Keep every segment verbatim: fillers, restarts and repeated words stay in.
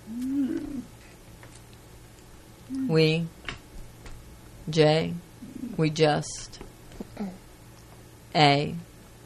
We, J, we just, A.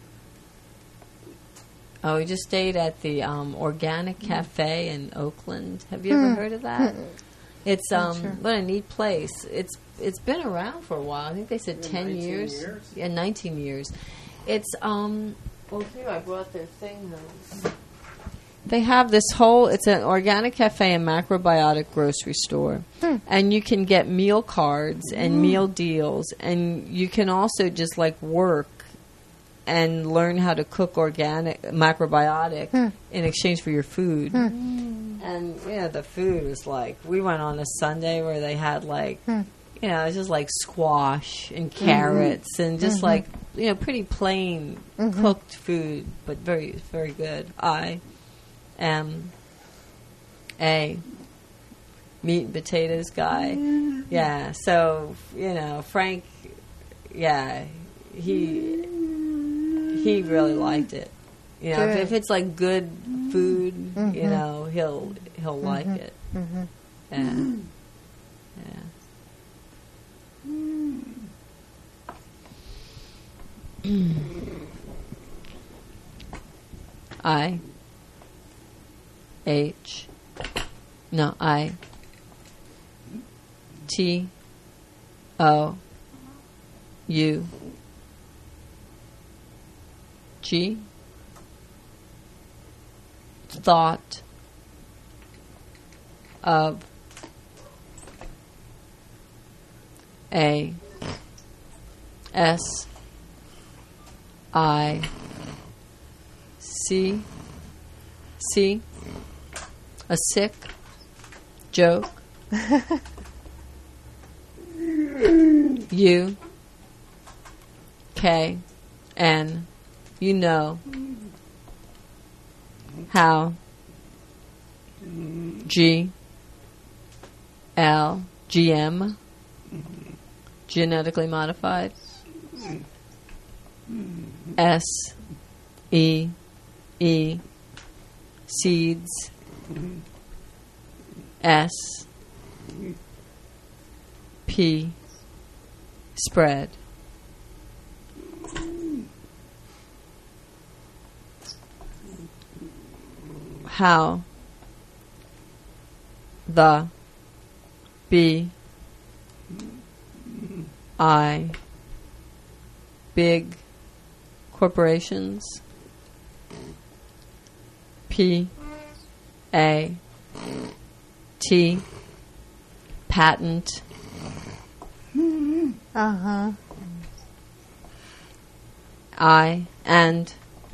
Oh, we just stayed at the um, Organic Cafe in Oakland. Have you ever heard of that? It's um, sure. what a neat place. It's it's been around for a while. I think they said ten years. years. Yeah, nineteen years. It's um. Well, here I brought their thing though. They have this whole. It's an organic cafe and macrobiotic grocery store, Hmm. and you can get meal cards and meal deals, and you can also just like work and learn how to cook organic macrobiotic Hmm. in exchange for your food. Hmm. And you know, the food was like, we went on a Sunday where they had like, Hmm. you know, it's just like squash and carrots and just like, you know, pretty plain cooked food, but very, very good. I am a meat and potatoes guy. Yeah. So, you know, Frank, yeah, he, he really liked it. You know, if, Good. if it's like good food, you Mhm. know, he'll he'll like it. Mm-hmm. Yeah, yeah. I H no I T O U G thought of A S I C C a sick joke U K N you know how G L G M genetically modified S E E seeds S P spread how the B I big corporations P A T patent Uh-huh. I and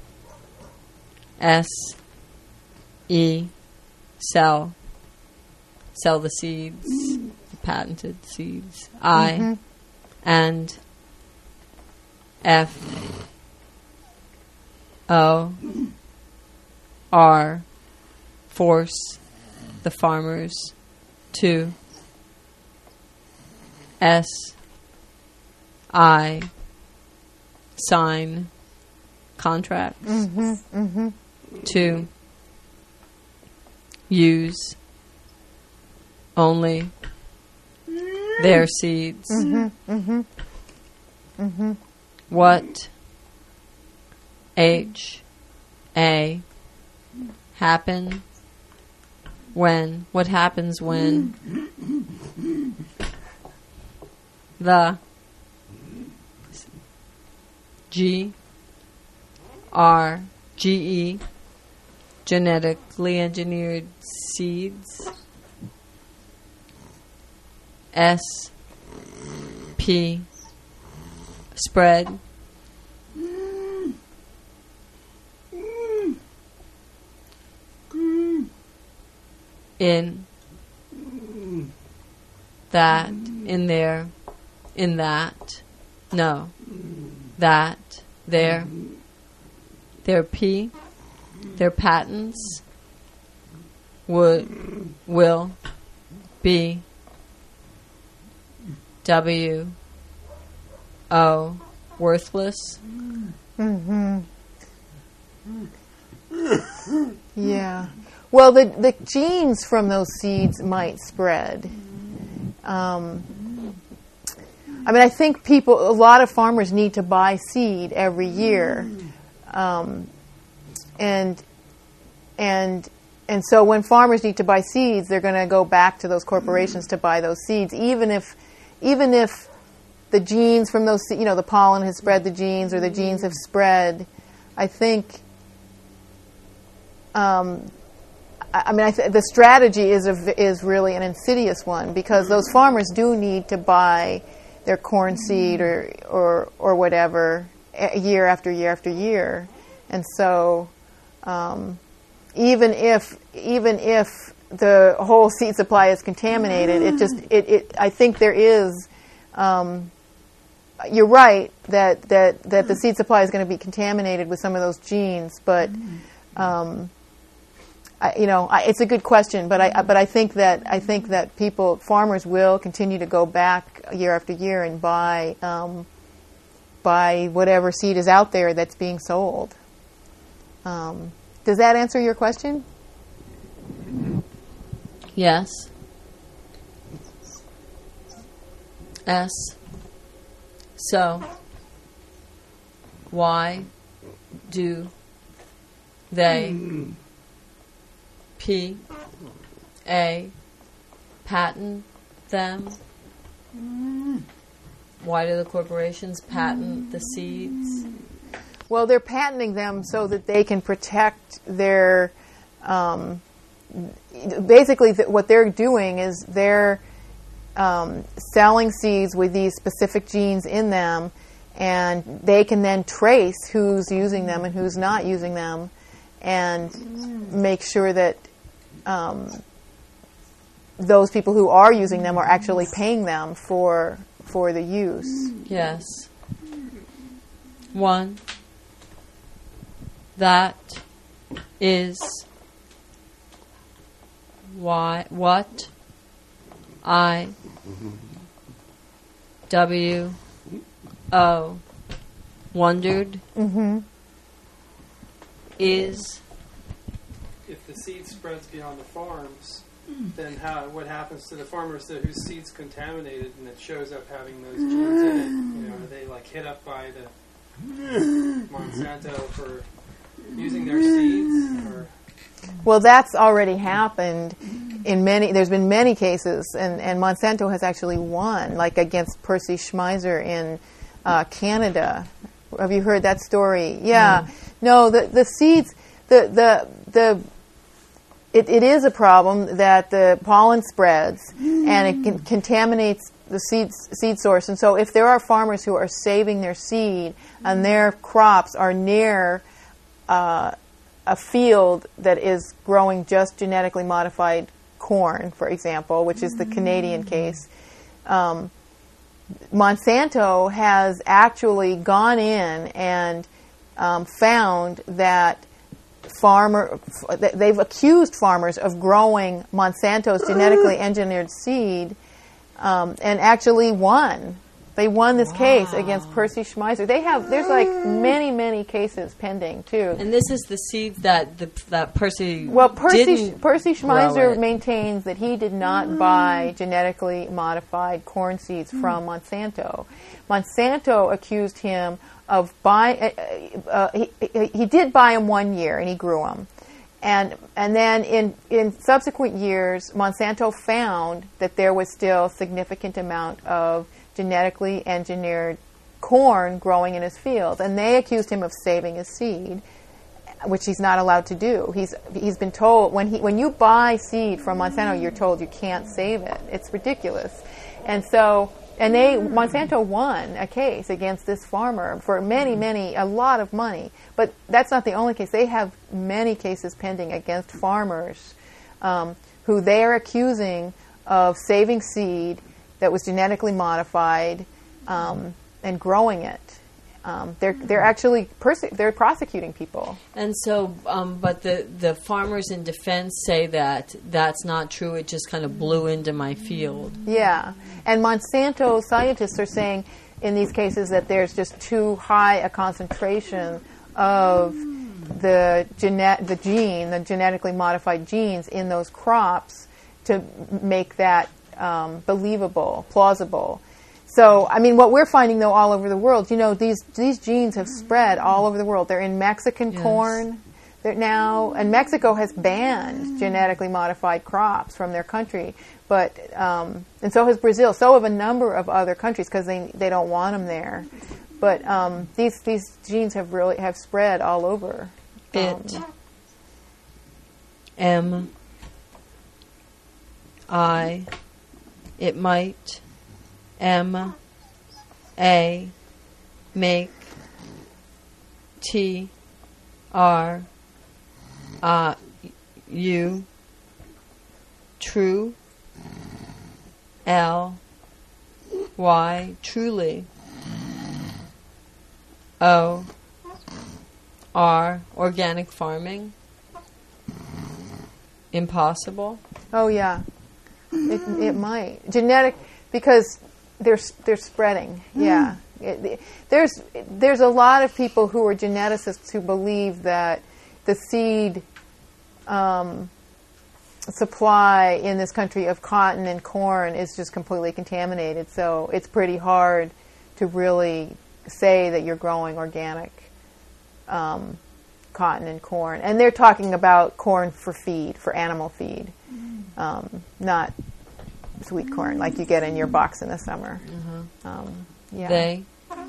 S E sell sell the seeds, the patented seeds. I Mhm. and F O R force the farmers to S I sign contracts Mm-hmm. Mm-hmm. to use only their seeds. Mm-hmm. Mm-hmm. Mm-hmm. What H A happen when what happens when the G R G E genetically engineered seeds S P spread in that in there in that no that their their P their patents would will be W O worthless. Mm-hmm. Yeah. Well, the, the genes from those seeds might spread. Um, I mean, I think people, a lot of farmers need to buy seed every year. Um, and, and, and so when farmers need to buy seeds, they're going to go back to those corporations to buy those seeds, even if, even if the genes from those, you know, the pollen has spread the genes or the genes have spread. I think, um, I mean, I th- the strategy is a, is really an insidious one, because those farmers do need to buy their corn seed or or or whatever year after year after year, and so um, even if even if the whole seed supply is contaminated, it just it, it I think there is. Um, you're right that, that that the seed supply is going to be contaminated with some of those genes, but. Um, I, you know, I, it's a good question, but I but I think that I think that people, farmers, will continue to go back year after year and buy um, buy whatever seed is out there that's being sold. Um, does that answer your question? Yes. S. So, why do they P A patent them? Why do the corporations patent the seeds? Well, they're patenting them so that they can protect their. Um, basically, th- what they're doing is they're um, selling seeds with these specific genes in them, and they can then trace who's using them and who's not using them, and make sure that um, those people who are using them are actually paying them for for the use. Yes. One. That is why what I W O wondered Mm-hmm. is if the seed spreads beyond the farms, then how what happens to the farmers that, whose seed's contaminated and it shows up having those genes in it? You know, are they like hit up by the Monsanto for using their seeds? Or Well, that's already happened in many. There's been many cases, and, and Monsanto has actually won, like against Percy Schmeiser in uh, Canada. Have you heard that story? Yeah. Mm. No, the the seeds, the the the. It, it is a problem that the pollen spreads mm. and it can, contaminates the seed seed source. And so, if there are farmers who are saving their seed and their crops are near uh, a field that is growing just genetically modified corn, for example, which is the Canadian case, um, Monsanto has actually gone in and um, found that farmer they've accused farmers of growing Monsanto's genetically engineered seed, um, and actually won. They won this wow. case against Percy Schmeiser. They have there's like many many cases pending too. And this is the seed that the, that Percy well Percy didn't Percy Schmeiser grow it. maintains that he did not mm. buy genetically modified corn seeds mm. from Monsanto. Monsanto accused him of buying. Uh, uh, he, he did buy them one year and he grew them. And and then in, in subsequent years, Monsanto found that there was still a significant amount of genetically engineered corn growing in his field, and they accused him of saving his seed, which he's not allowed to do. He's he's been told when he when you buy seed from Monsanto, you're told you can't save it. It's ridiculous, and so and they Monsanto won a case against this farmer for many many a lot of money. But that's not the only case. They have many cases pending against farmers um, who they are accusing of saving seed that was genetically modified um, and growing it. Um, they're they're actually perse- they're prosecuting people. And so, um, but the, the farmers in defense say that that's not true. It just kind of blew into my field. Yeah, and Monsanto scientists are saying in these cases that there's just too high a concentration of the genet- the gene, the genetically modified genes in those crops to make that um, believable, plausible. So, I mean, what we're finding, though, all over the world, you know, these these genes have spread all over the world. They're in Mexican Yes. corn. They're now, and Mexico has banned genetically modified crops from their country, but um, and so has Brazil. So have a number of other countries because they they don't want them there. But um, these these genes have really have spread all over. It. Um, M. I. It might. M. A. Make. T. R. Uh, U. True. L. Y. Truly. O. R. Organic farming. Impossible. oh yeah, it it might genetic because they're they're spreading. Yeah, it, it, there's there's a lot of people who are geneticists who believe that the seed um, supply in this country of cotton and corn is just completely contaminated. So it's pretty hard to really say that you're growing organic um, cotton and corn. And they're talking about corn for feed, for animal feed, um, not sweet corn like you get in your box in the summer. Uh-huh. Um, yeah. They.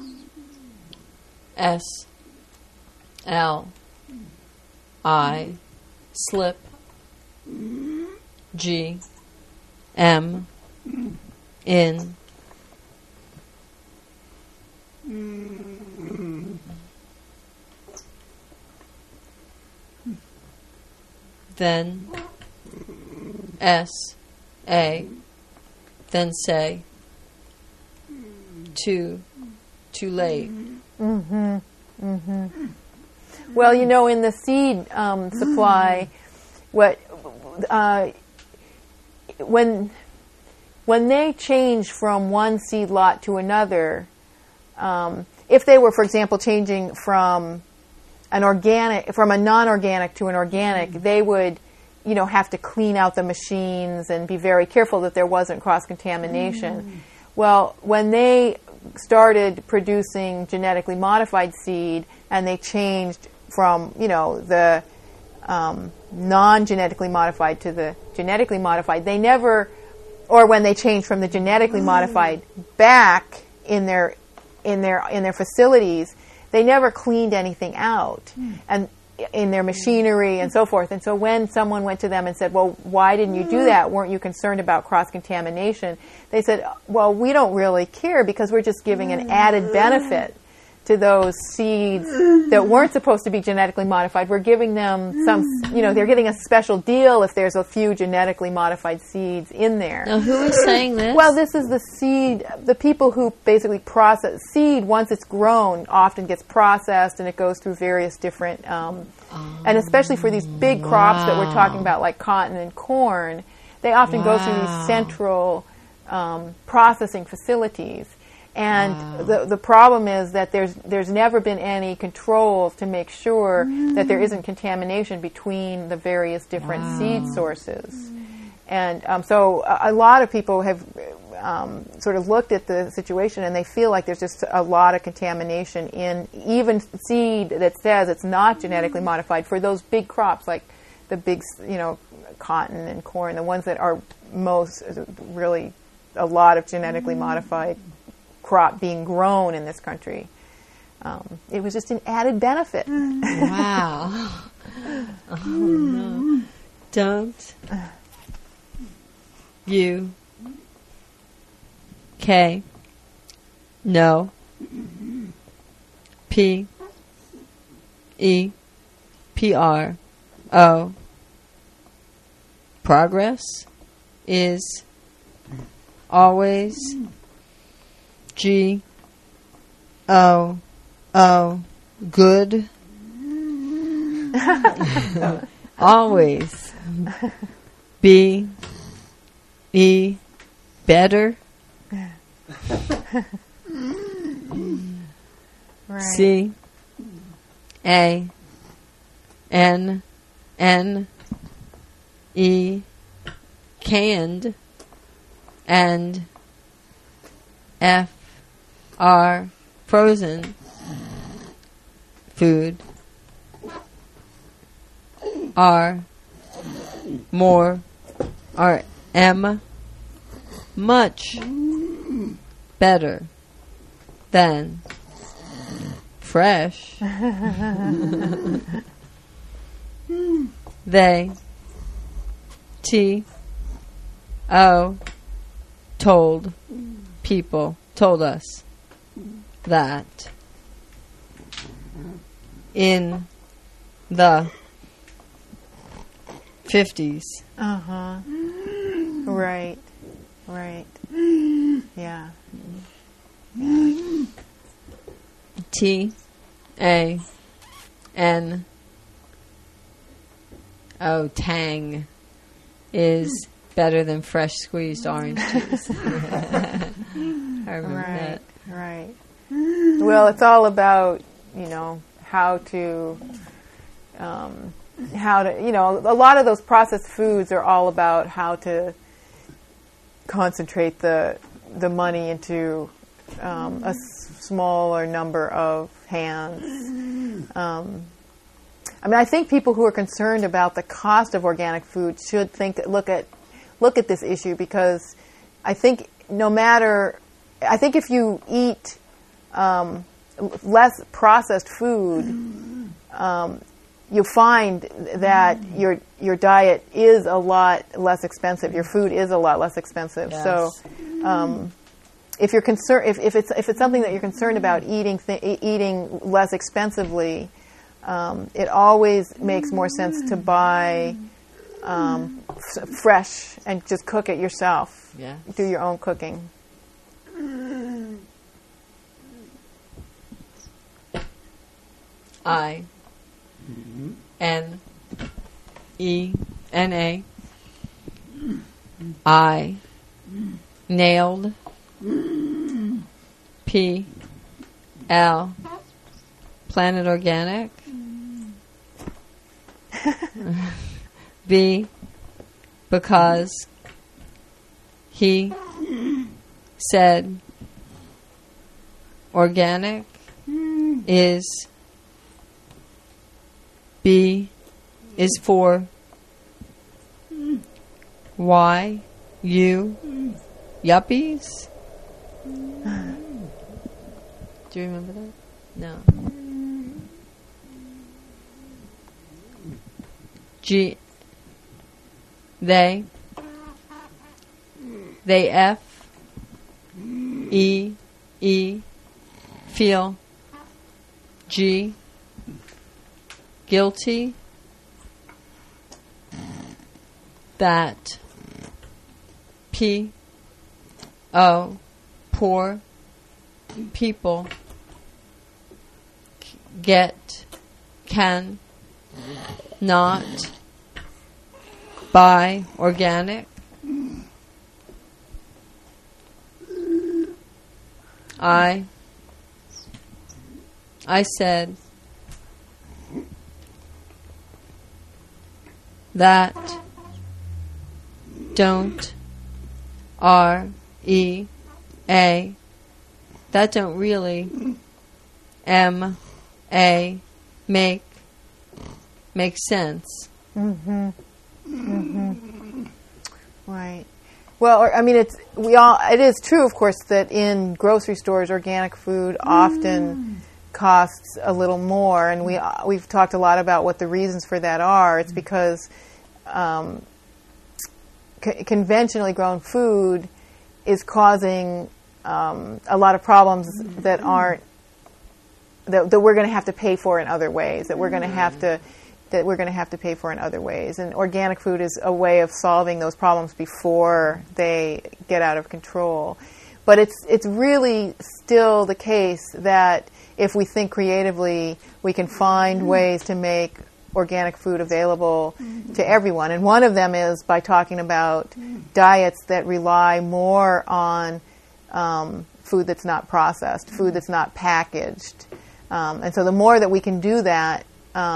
S. L. I. Slip. G. M. In. Then. S. A. Then say. Too. Too late. Mm-hmm. Mm-hmm. Well, you know, in the seed um, supply, what uh, when when they change from one seed lot to another, um, if they were, for example, changing from an organic from a non-organic to an organic, they would, you know, have to clean out the machines and be very careful that there wasn't cross-contamination. Mm. Well, when they started producing genetically modified seed and they changed from, you know, the um, non-genetically modified to the genetically modified, they never, or when they changed from the genetically modified back in their in their in their facilities, they never cleaned anything out and in their machinery and so forth. And so when someone went to them and said, well, why didn't you do that? Weren't you concerned about cross-contamination? They said, well, we don't really care because we're just giving an added benefit to those seeds that weren't supposed to be genetically modified. We're giving them some, you know, they're getting a special deal if there's a few genetically modified seeds in there. Now, who is saying this? Well, this is the seed, the people who basically process seed. Once it's grown, often gets processed and it goes through various different, um, oh, and especially for these big crops wow. that we're talking about, like cotton and corn, they often wow. go through these central um, processing facilities. And wow. the the problem is that there's there's never been any controls to make sure mm. that there isn't contamination between the various different wow. seed sources. Mm. And um, so a, a lot of people have um, sort of looked at the situation and they feel like there's just a lot of contamination in even seed that says it's not genetically mm. modified for those big crops like the big, you know, cotton and corn, the ones that are most really a lot of genetically mm. modified crop being grown in this country. Um, it was just an added benefit. Wow. Oh, no. Don't. You. K. No. P. E. P. R. O. Progress is always G. O. O. Good. Always. B. E. Better. Right. C. A. N, N, E, canned, and F, R, frozen food, R, more, R, M, much better than fresh. They, T, O, told people, told us that in the fifties. Uh-huh. Right. Right. Yeah. Yeah. T, A, N, O, tang is better than fresh squeezed orange juice. I remember Right. that. Right. Well, it's all about, you know, how to, um, how to, you know, a lot of those processed foods are all about how to concentrate the the money into um, a s- smaller number of hands. Um, I mean, I think people who are concerned about the cost of organic food should think look at look at this issue, because I think no matter, I think if you eat um, less processed food, um, you'll find that your your diet is a lot less expensive. Your food is a lot less expensive. Yes. So, um, if you're concerned, if, if it's if it's something that you're concerned about eating th- eating less expensively, um, it always makes more sense to buy um, f- fresh and just cook it yourself. Yeah. Do your own cooking. I, N, E, N, A, I, nailed, P, L, Planet Organic, B, because he said organic is B is for Y, U, yuppies. Do you remember that? No. G, they, they F, E, E, feel, G, guilty, that, P, O, poor, people, c- get, can, not, buy, organic, I, I said that, don't, R, E, A, that don't really, M, A, make, make sense. Mm-hmm. Mm-hmm. Right. Well, or, I mean, it's we all. It is true, of course, that in grocery stores, organic food often costs a little more, and we uh, we've talked a lot about what the reasons for that are. It's because um, c- conventionally grown food is causing um, a lot of problems that aren't that, that we're going to have to pay for in other ways. That we're going to have to. that we're going to have to pay for in other ways. And organic food is a way of solving those problems before they get out of control. But it's it's really still the case that if we think creatively, we can find ways to make organic food available to everyone. And one of them is by talking about diets that rely more on um, food that's not processed, food that's not packaged. Um, and so the more that we can do that, um,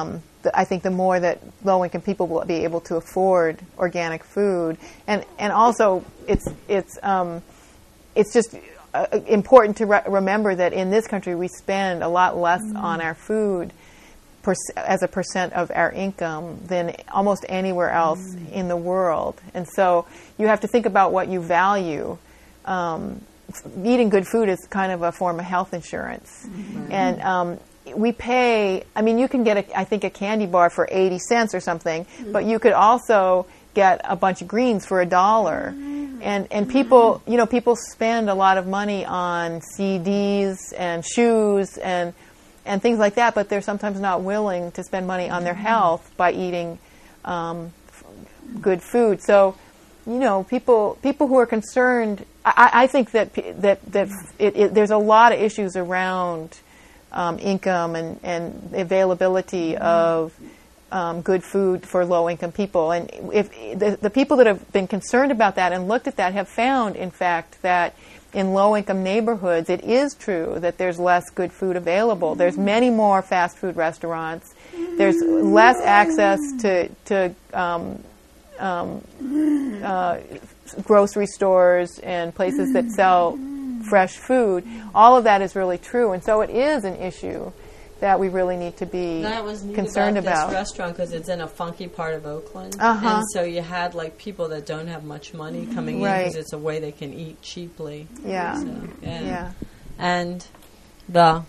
the, I think the more that low-income people will be able to afford organic food, and and also it's it's um, it's just uh, important to re- remember that in this country we spend a lot less mm. on our food per, as a percent of our income than almost anywhere else mm. in the world, and so you have to think about what you value. Um, eating good food is kind of a form of health insurance, mm-hmm. and um, we pay. I mean, you can get a, I think a candy bar for eighty cents or something, mm-hmm. but you could also get a bunch of greens for a dollar. And and people, you know, people spend a lot of money on C Ds and shoes and and things like that, but they're sometimes not willing to spend money on their health by eating um, f- good food. So, you know, people people who are concerned, I, I think that that that it, it, there's a lot of issues around um, income and and availability of Um, good food for low-income people. And if the, the people that have been concerned about that and looked at that have found, in fact, that in low-income neighborhoods, it is true that there's less good food available. There's many more fast food restaurants. There's less access to, to um, um, uh, grocery stores and places that sell fresh food. All of that is really true. And so it is an issue that we really need to be that was neat concerned about. about. This restaurant, because it's in a funky part of Oakland, uh-huh. and so you had like people that don't have much money coming right. in because it's a way they can eat cheaply. Yeah, so, yeah. yeah. And the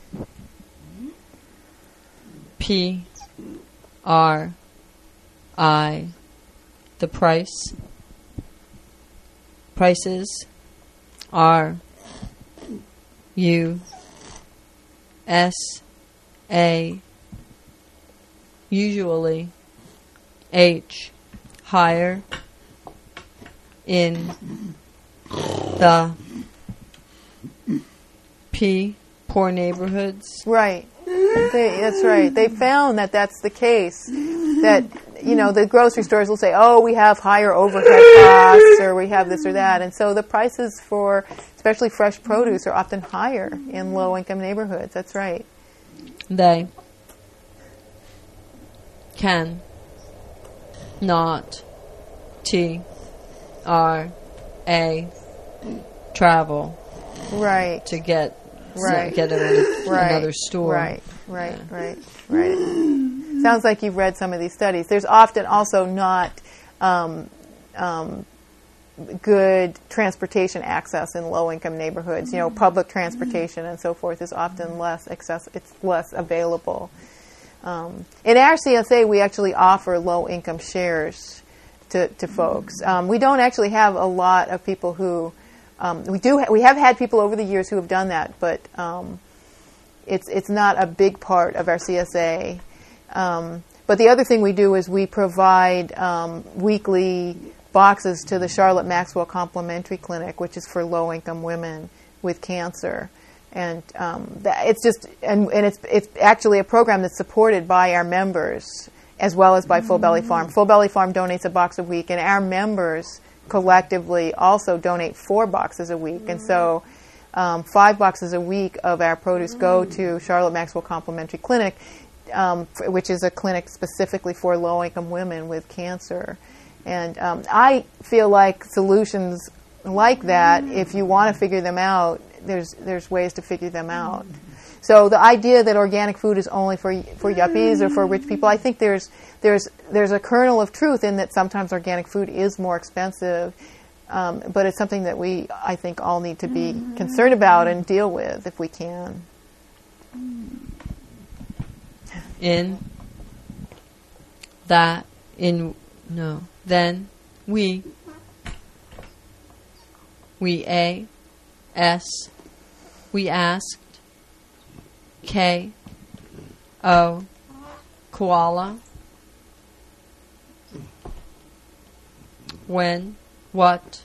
P R I, the price prices are U S A, usually H, higher in the P, poor neighborhoods. Right. They, that's right. They found that that's the case. That, you know, the grocery stores will say, oh, we have higher overhead costs, or we have this or that. And so the prices for especially fresh produce are often higher in low-income neighborhoods. That's right. They can not T R A travel right to get right. to get it at right. another store. Right, right, yeah. right, right. Sounds like you've read some of these studies. There's often also not um, um, good transportation access in low-income neighborhoods. You know, public transportation and so forth is often less access. It's less available. Um, in our C S A, we actually offer low-income shares to, to folks. Um, we don't actually have a lot of people who um, we do. Ha- we have had people over the years who have done that, but um, it's it's not a big part of our C S A. Um, but the other thing we do is we provide um, weekly boxes to the Charlotte Maxwell Complementary Clinic, which is for low-income women with cancer, and um, that, it's just and, and it's it's actually a program that's supported by our members as well as by Full Belly Farm. Full Belly Farm donates a box a week, and our members collectively also donate four boxes a week, and so um, five boxes a week of our produce go to Charlotte Maxwell Complementary Clinic, um, f- which is a clinic specifically for low-income women with cancer. And um, I feel like solutions like that, if you want to figure them out, there's there's ways to figure them out. So the idea that organic food is only for for yuppies or for rich people, I think there's there's there's a kernel of truth in that sometimes organic food is more expensive, um, but it's something that we, I think, all need to be concerned about and deal with if we can. In that, in no. Then we, we A, S, we asked, K, O, koala, when, what,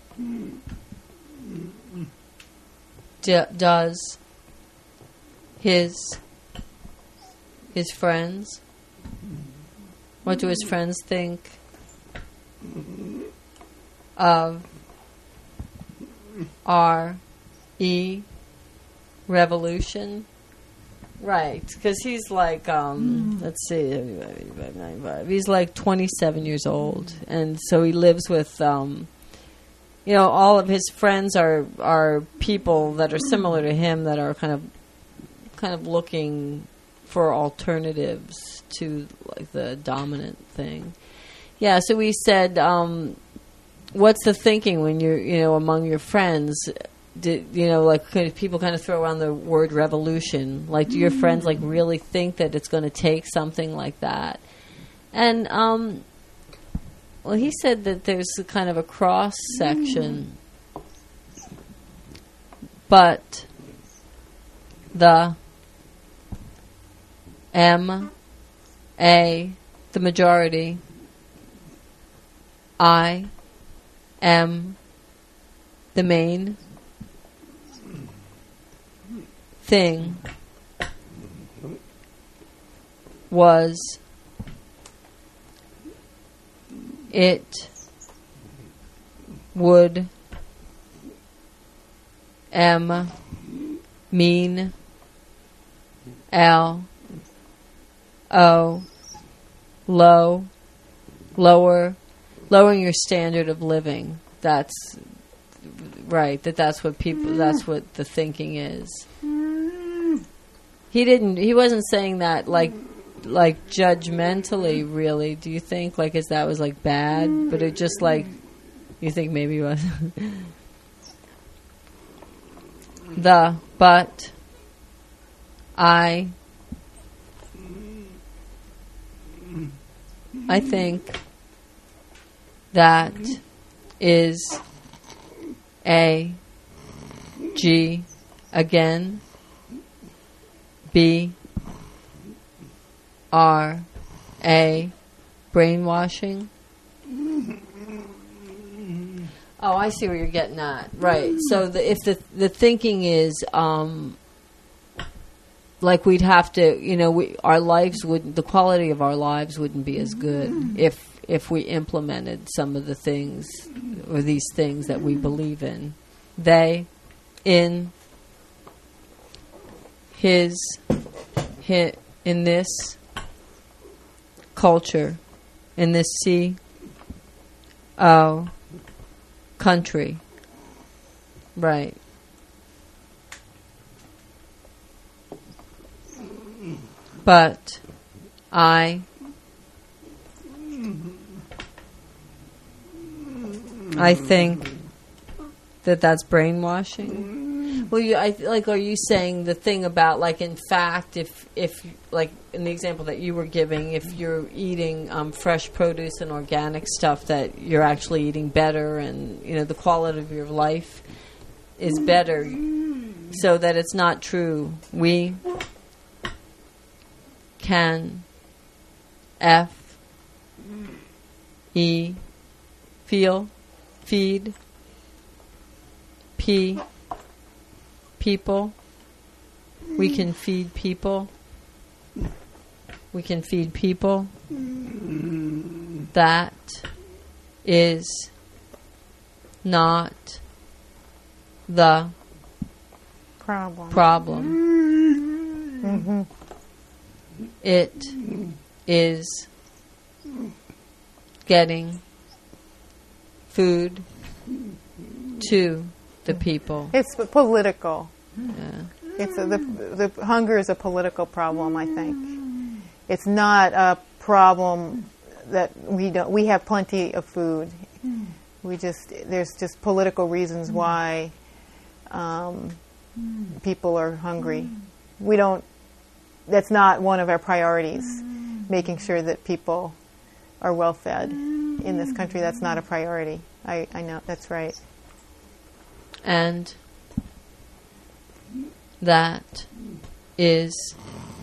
d- does, his, his friends, what do his friends think of R E revolution Right, because he's like, um, mm. let's see, eighty-five, ninety-five. He's like twenty-seven years old, and so he lives with, um, you know, all of his friends are are people that are similar to him that are kind of, kind of looking for alternatives to like the dominant thing. Yeah, so we said, um, what's the thinking when you're, you know, among your friends? Did, you know, like kind of people kind of throw around the word revolution. Like, do your friends like really think that it's going to take something like that? And um, well, he said that there's a kind of a cross section, but the M A, the majority, I am the main thing was it would M mean L O low lower lowering your standard of living. That's right, that that's what people that's what the thinking is. He didn't. He wasn't saying that like, like judgmentally. Really, do you think like as that was like bad? But it just like, you think maybe it was the but I I think that is a G again. B R A brainwashing. Oh, I see where you're getting at. Right. So the, if the the thinking is um, like we'd have to, you know, we, our lives would the quality of our lives wouldn't be as good if if we implemented some of the things or these things that we believe in. They in his hit in this culture, in this C O country, right? But I, I think that that's brainwashing. Well, you, I like. Are you saying the thing about like, in fact, if if like in the example that you were giving, if you're eating um, fresh produce and organic stuff, that you're actually eating better, and you know the quality of your life is better, so that it's not true. We can F E feel feed P people. We can feed people. We can feed people. That is not the problem. problem. Mm-hmm. It is getting food to the people. It's political. Yeah. It's a, the the hunger is a political problem. I think it's not a problem that we don't. We have plenty of food. We just there's just political reasons why um, people are hungry. We don't. That's not one of our priorities. Making sure that people are well fed in this country. That's not a priority. I, I know that's right. And that is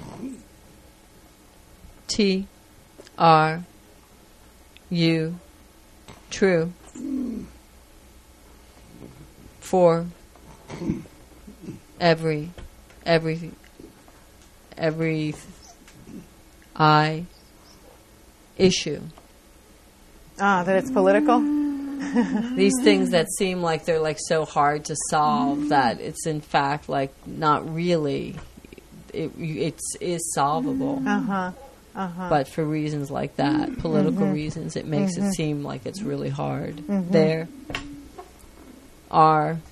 T R U true for every every every I issue. Ah, that it's political? These things that seem like they're like so hard to solve, that it's in fact like not really it it's is solvable. Uh-huh. Uh-huh. But for reasons like that, political Mm-hmm. reasons, it makes Mm-hmm. it seem like it's really hard. Mm-hmm. There are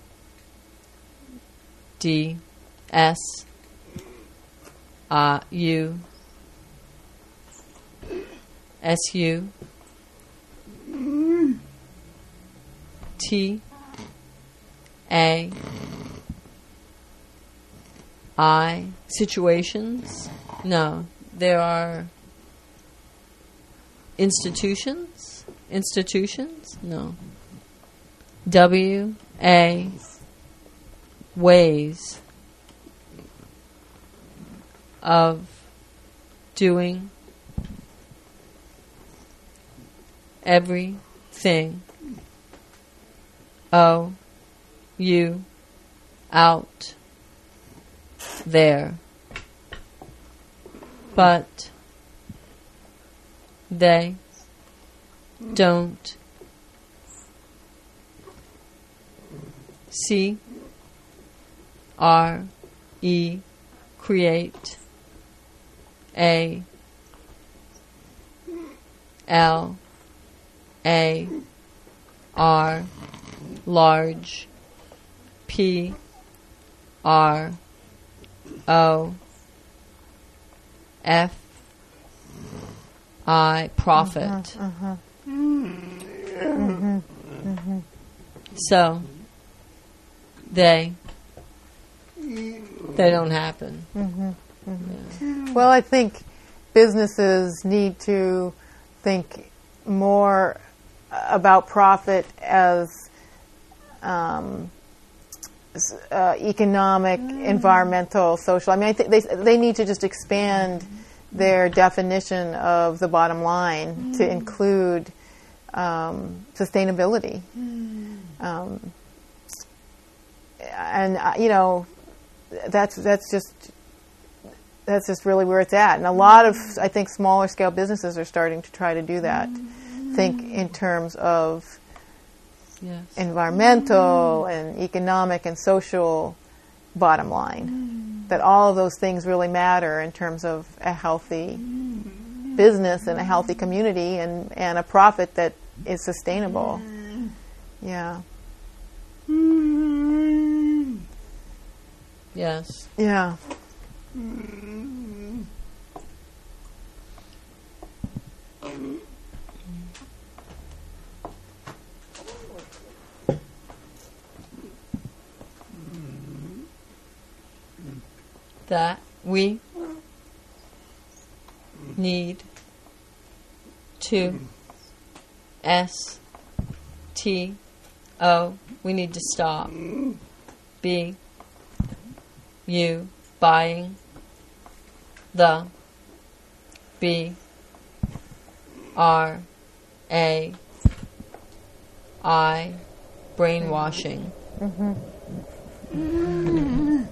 D S uh, U S U T A I situations. No, there are institutions. Institutions? No. W A ways of doing everything. O U out there. But they don't C R E create A L A R large P R O F I profit. Uh-huh, uh-huh. Mm-hmm. Mm-hmm. So they they don't happen. Mm-hmm. Mm-hmm. Yeah. Well, I think businesses need to think more about profit as um, uh, economic, mm. environmental, social. I mean, I think they they need to just expand their definition of the bottom line mm. to include um, sustainability. Mm. Um, and uh, you know, that's that's just that's just really where it's at. And a lot of, I think, smaller scale businesses are starting to try to do that. Mm. Think in terms of yes. environmental mm. and economic and social bottom line. Mm. That all of those things really matter in terms of a healthy mm. business and a healthy community and, and a profit that is sustainable. Mm. Yeah. Mm. Yes. Yeah. Mm. That we need to S T O we need to stop B you buying the B R A I brainwashing. Mm-hmm. Mm-hmm.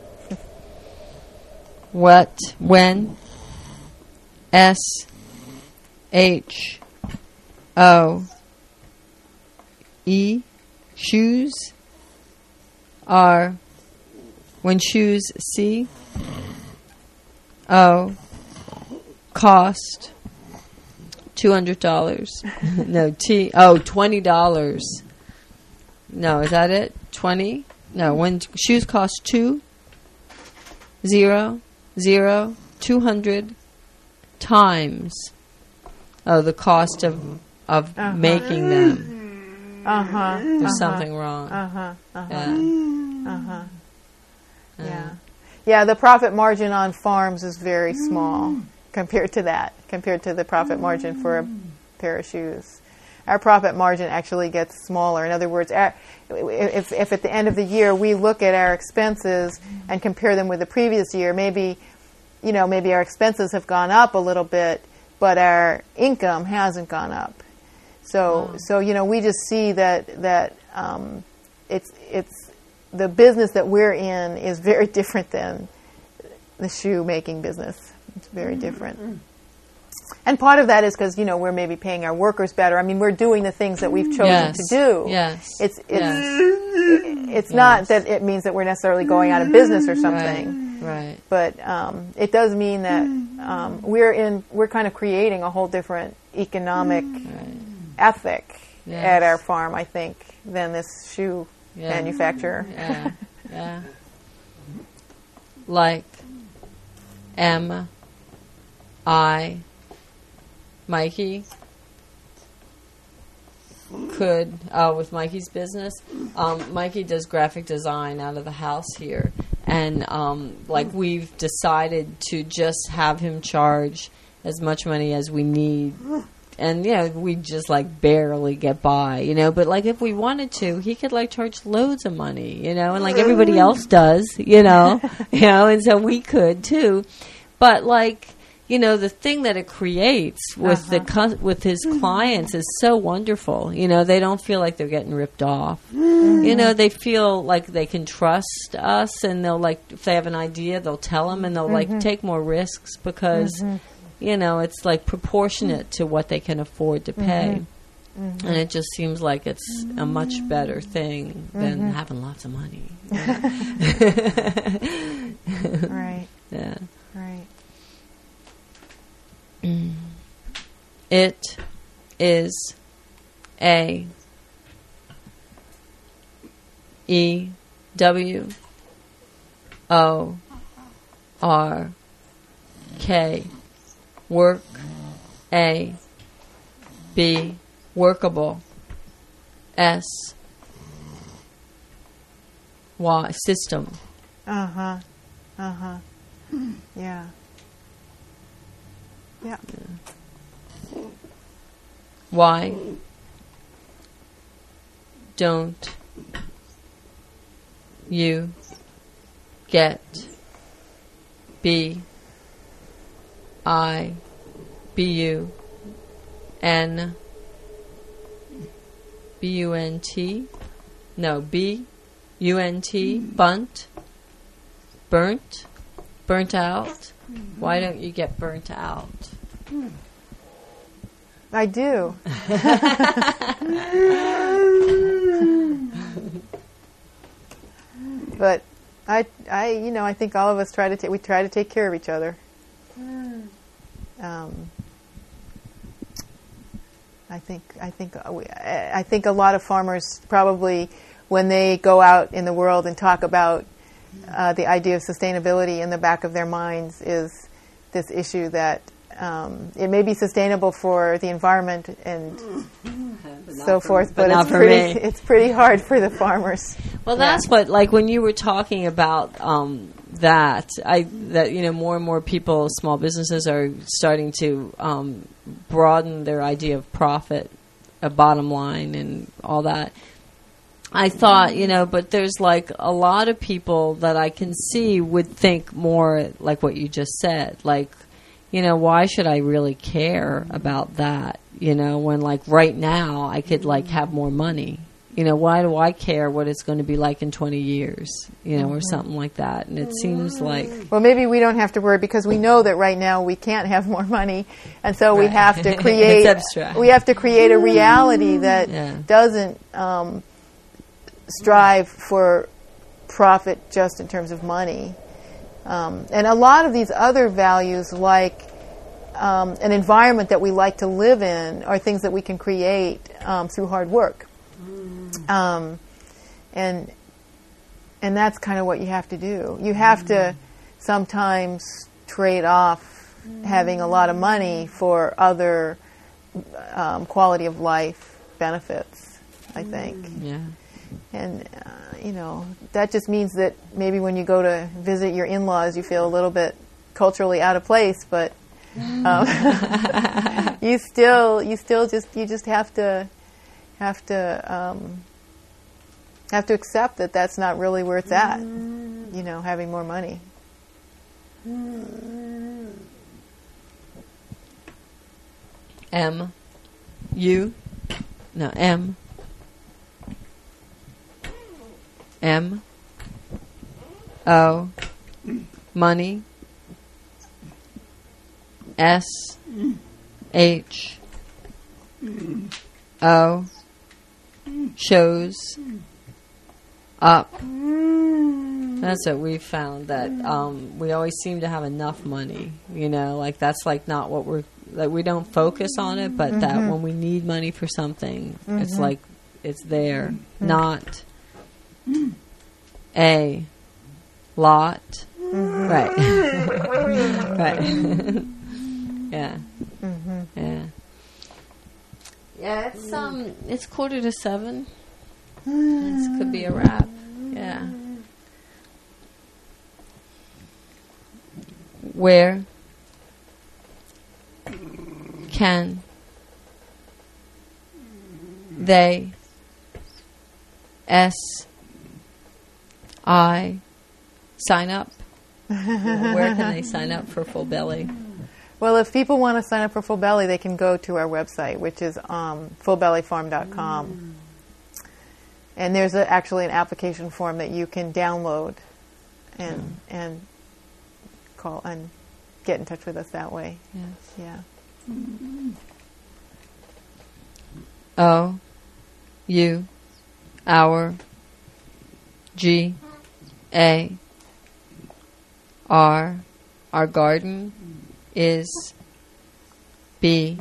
What when S H O E shoes are when shoes C O cost two hundred dollars. No T oh twenty dollars. No, is that it? Twenty? No, when t- shoes cost two zero zero two hundred times oh the cost of of uh-huh. making them. Uh-huh. There's uh-huh. something wrong. Uh-huh. Uh-huh. Yeah. Uh-huh. Uh, Yeah. Yeah, the profit margin on farms is very small compared to that, compared to the profit margin for a pair of shoes. Our profit margin actually gets smaller. In other words, our, if, if at the end of the year we look at our expenses and compare them with the previous year, maybe, you know, maybe our expenses have gone up a little bit, but our income hasn't gone up. So, oh. so you know, we just see that that um, it's it's the business that we're in is very different than the shoe making business. It's very different. Mm-hmm. And part of that is because, you know, we're maybe paying our workers better. I mean, we're doing the things that we've chosen yes. to do. Yes. It's it's yes. it's yes. not that it means that we're necessarily going out of business or something. Right. Right. But um, it does mean that um, we're in we're kind of creating a whole different economic Right. ethic Yes. at our farm, I think, than this shoe Yeah. manufacturer. Yeah. Yeah. Like M I Mikey could uh, with Mikey's business. Um, Mikey does graphic design out of the house here, and um, like we've decided to just have him charge as much money as we need. And, you know, we just, like, barely get by, you know. But, like, if we wanted to, he could, like, charge loads of money, you know. And, like, everybody else does, you know. you know, and so we could, too. But, like, you know, the thing that it creates with Uh-huh. the cu- with his clients is so wonderful. You know, they don't feel like they're getting ripped off. You know, they feel like they can trust us. And they'll, like, if they have an idea, they'll tell them. And they'll, like, take more risks because... You know, it's like proportionate to what they can afford to pay. Mm-hmm. Mm-hmm. And it just seems like it's a much better thing than Mm-hmm. having lots of money. Right, Yeah. right. It is a E W O R K work A B workable S Y system. Uh huh. Uh huh. Yeah. Yeah. Why don't you get B I B U N B U N T no B U N T bunt burnt burnt out? Why don't you get burnt out? I do. But I, I, you know, I think all of us try to take. We try to take care of each other. Um, I think. I think. uh, We, I I think a lot of farmers probably, when they go out in the world and talk about uh, the idea of sustainability, in the back of their minds is this issue that um, it may be sustainable for the environment and so forth, but, but not it's for pretty. me. It's pretty hard for the farmers. Well, Yeah. that's what, like, when you were talking about um, that, I that you know, more and more people, small businesses, are starting to um, broaden their idea of profit, a bottom line, and all that. I thought, you know, but there's like a lot of people that I can see would think more like what you just said, like, you know, why should I really care about that? You know, when like right now I could like have more money. You know, why do I care what it's going to be like in twenty years? You know, or something like that. And it seems like Well, maybe we don't have to worry because we know that right now we can't have more money, and so we Right. have to create. It's abstract. We have to create a reality that Yeah. doesn't um, strive for profit just in terms of money. Um, and a lot of these other values, like um, an environment that we like to live in, are things that we can create um, through hard work. Um, and and that's kind of what you have to do. You have to sometimes trade off having a lot of money for other um, quality of life benefits, I think. yeah. And, uh, you know, that just means that maybe when you go to visit your in-laws, you feel a little bit culturally out of place, but um, you still, you still just, you just have to, have to, um, have to accept that that's not really where it's at, you know, having more money. M U no M M O money S H O shows up That's what we found, that um, we always seem to have enough money. You know, like that's like not what we're like. We don't focus on it, but mm-hmm. that when we need money for something, mm-hmm. it's like it's there, mm-hmm. not a lot, mm-hmm. right? Right. Yeah. Mm-hmm. Yeah. Yeah. It's um. It's quarter to seven. This could be a wrap. Yeah. Where can they S I sign up? Where can they sign up for Full Belly? Well, if people want to sign up for Full Belly, they can go to our website, which is um, full belly farm dot com. Mm. And there's a, actually an application form that you can download and mm. and call and get in touch with us that way. Yes. Yeah. Mm-hmm. O U our G A R our garden is B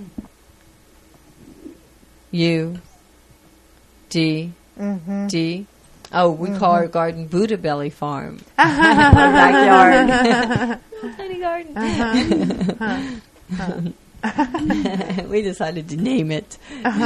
U D mm-hmm. D. Oh, we mm-hmm. call our garden Buddha Belly Farm. Our backyard. Tiny garden. Uh-huh. Uh-huh. We decided to name it.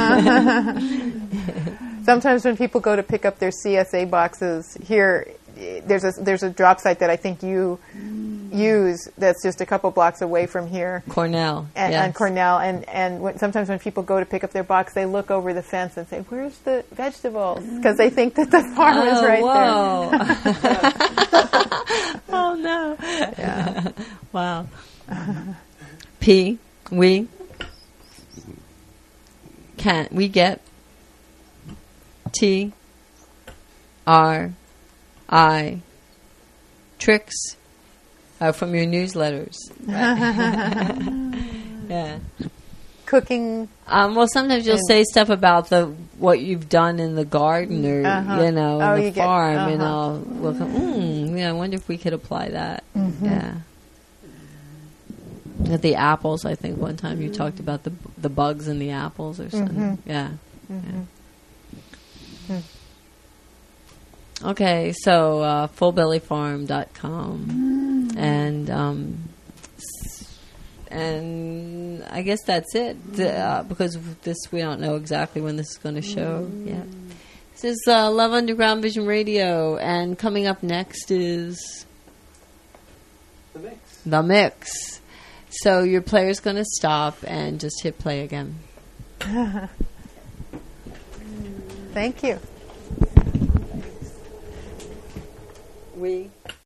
Sometimes when people go to pick up their C S A boxes here, there's a there's a drop site that I think you use that's just a couple blocks away from here. Cornell. And, yes. and Cornell. And, and when, sometimes when people go to pick up their box, they look over the fence and say, where's the vegetables? Because they think that the farm oh, is right whoa. there. Oh, no. Yeah. Wow. P, we can, we get T, R, I, tricks. Uh, from your newsletters. Right. Yeah. Cooking. Um, well, sometimes you'll say stuff about the what you've done in the garden or, uh-huh. you know, oh, in the farm. Get, uh-huh. And I'll look, mm, yeah, I wonder if we could apply that. Mm-hmm. Yeah. At the apples, I think one time you talked about the the bugs in the apples or something. Mm-hmm. Yeah. Mm-hmm. Yeah. Mm-hmm. Okay, so uh, full belly farm dot com. Mm. And um, and I guess that's it, uh, because this we don't know exactly when this is going to show mm. yet. This is uh, Love Underground Vision Radio, and coming up next is The Mix. The Mix. So your player's going to stop and just hit play again. Thank you. We